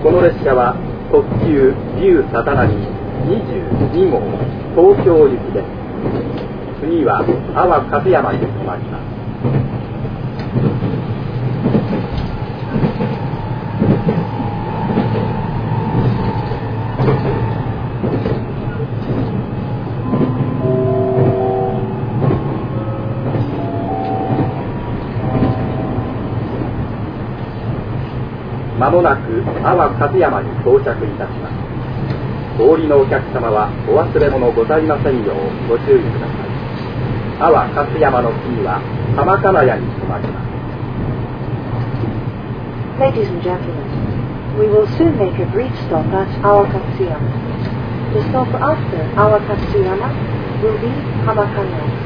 この列車は特急竜サタナギ22号東京行きです。次は阿波勝山に停まります。まもなく阿波勝山に到着いたします。お降りのお客様はお忘れ物ございませんようご注意ください。阿波勝山の次は浜金谷に停まります。 Ladies and gentlemen, we will soon make a brief stop at Awakatsuyama. The stop after Awakatsuyama will be Hamakanai.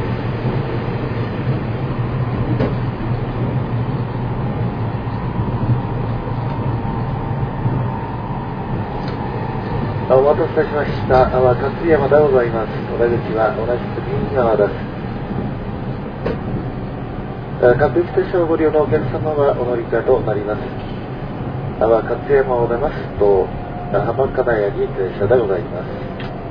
お待たせしました。阿波勝山でございます。お出口は同じく右側です。各駅停車をご利用のお客様はお乗り換えとなります。阿波勝山を出ますと浜金谷に停車でございます。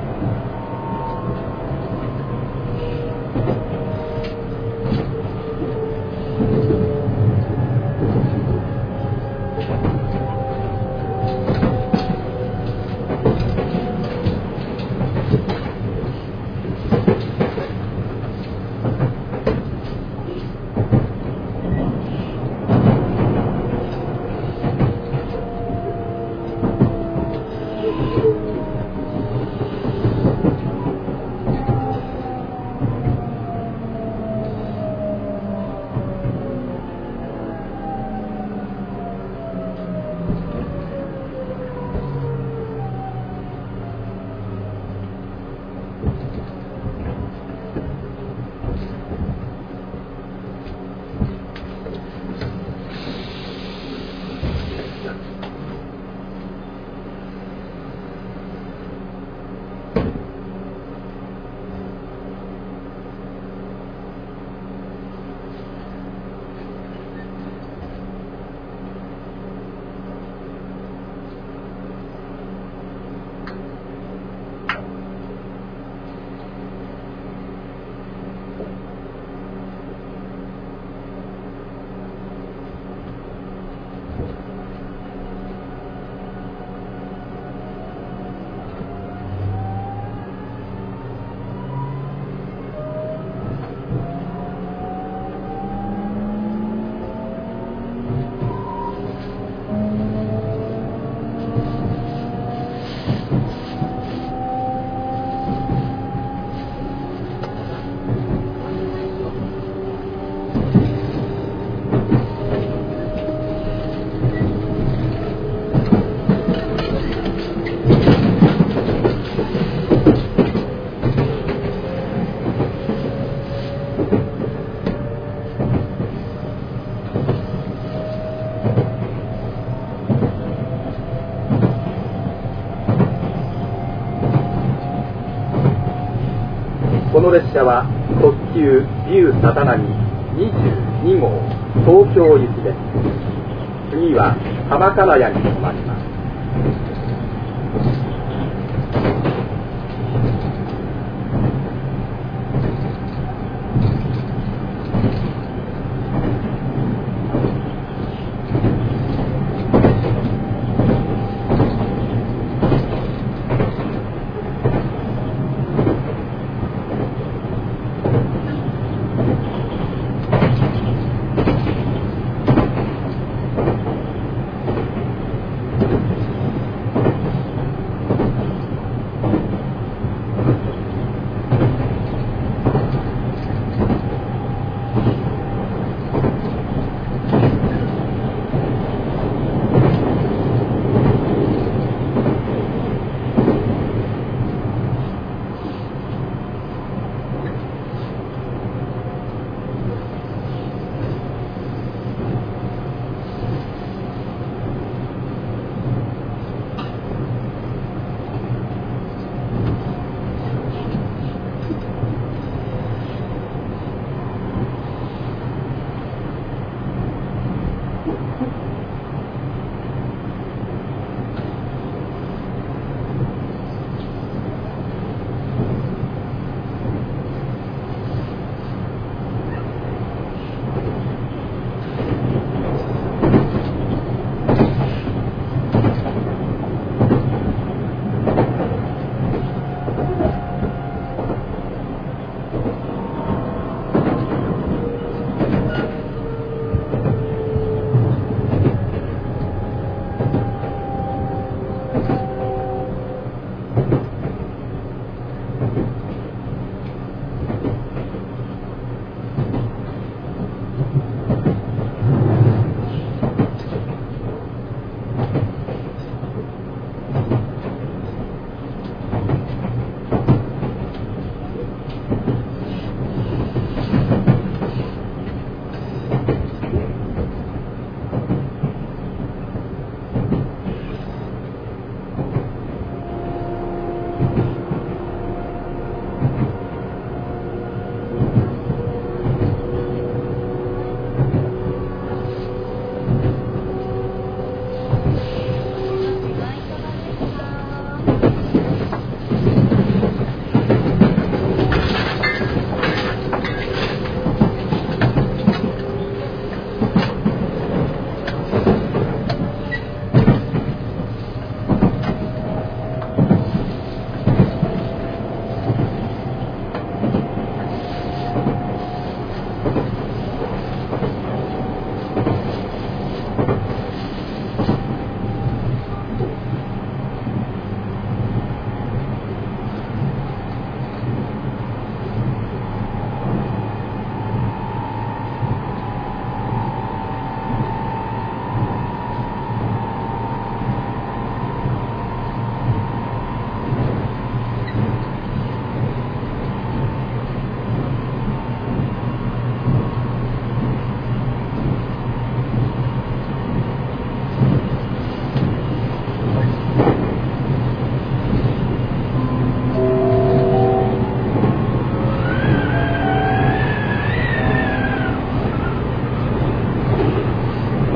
この列車は特急竜サタナギ22号東京行きです。次は浜金谷に停まります。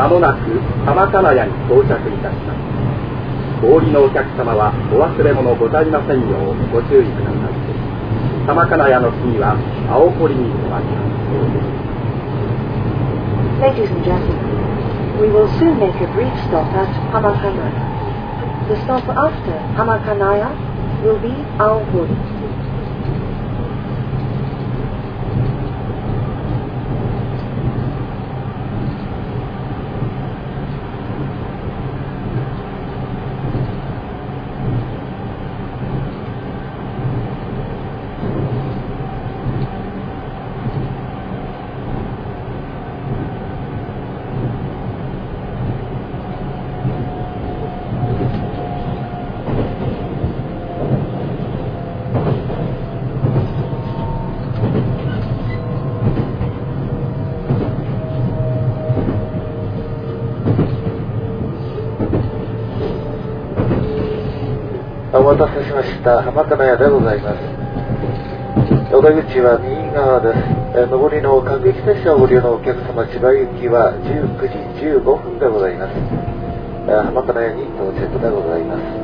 もなく浜金谷に到着いたします。お降りのお客様はお忘れ物ございませんようご注意ください。浜金谷の次は青堀に止まります。 Ladies and gentlemen, we will soon make a brief stop at Hamakanaya. The stop after Hamakanaya will be Aokori. お待たせしました。浜金谷でございます。お出口は右側です。上りの各駅停車をご利用のお客様、千葉行きは19時15分でございます。浜金谷に到着でございます。